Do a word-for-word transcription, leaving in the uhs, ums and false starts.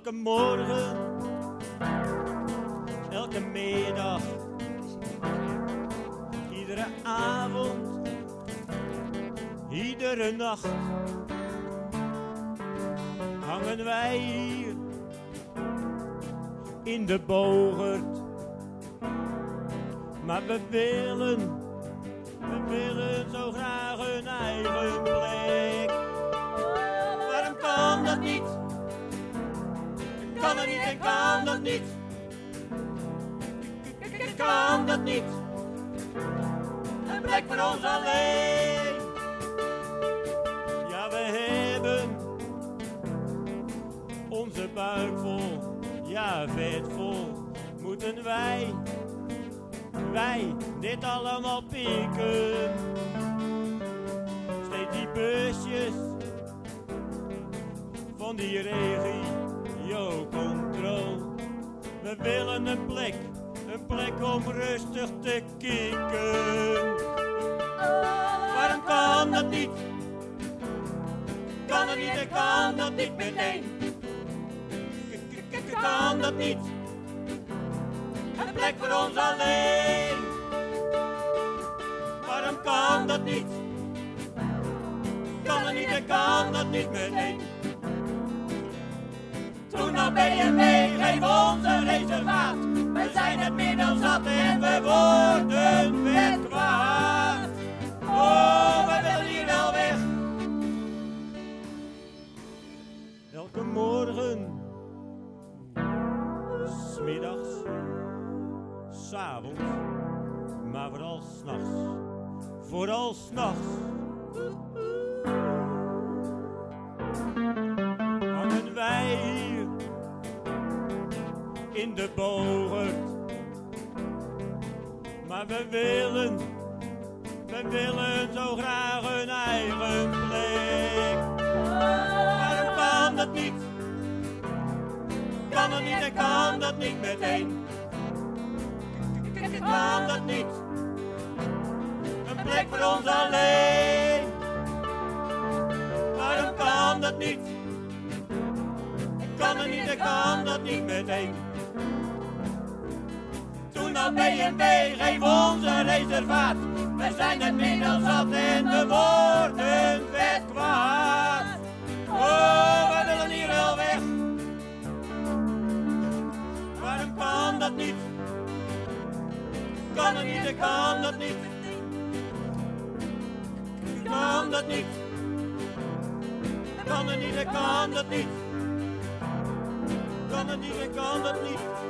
Elke morgen, elke middag, iedere avond, iedere nacht hangen wij hier in de Bogert. Maar we willen, we willen zo graag een eigen plek. Waarom kan dat niet? Kan dat niet en kan dat niet? Kan dat niet? Een plek voor ons alleen. Ja, we hebben onze buik vol, ja, vet vol. Moeten wij, wij dit allemaal pikken? Steeds die busjes van die regio-controle. We willen een plek, een plek om rustig te kikken. Waarom kan dat niet? Kan dat niet en kan dat niet meteen? Kan dat niet? Een plek voor ons alleen. Waarom kan dat niet? Kan dat niet en kan dat niet meteen? Toen naar B en W, geef ons een reservaat. We zijn het middel zat en we worden vet kwaad. Oh, we willen hier wel weg. Elke morgen, 's middags, 's avonds, maar vooral 's nachts. Vooral 's nachts. Hangen wij hier in de Bogert. Maar we willen, we willen zo graag een eigen plek. Waarom kan dat niet? Kan dat niet en kan dat niet meteen? Kan dat niet? Een plek voor ons alleen. Waarom kan dat niet? Kan dat niet en kan dat niet meteen? Toen naar B en W, geef ons een reservaat. We zijn het middel zat en we worden vet kwaad. Oh, we willen hier wel weg. Waarom kan dat niet? Kan dat niet en kan dat niet? Kan dat niet? Kan dat niet en kan dat niet? Kan dat niet en kan dat niet?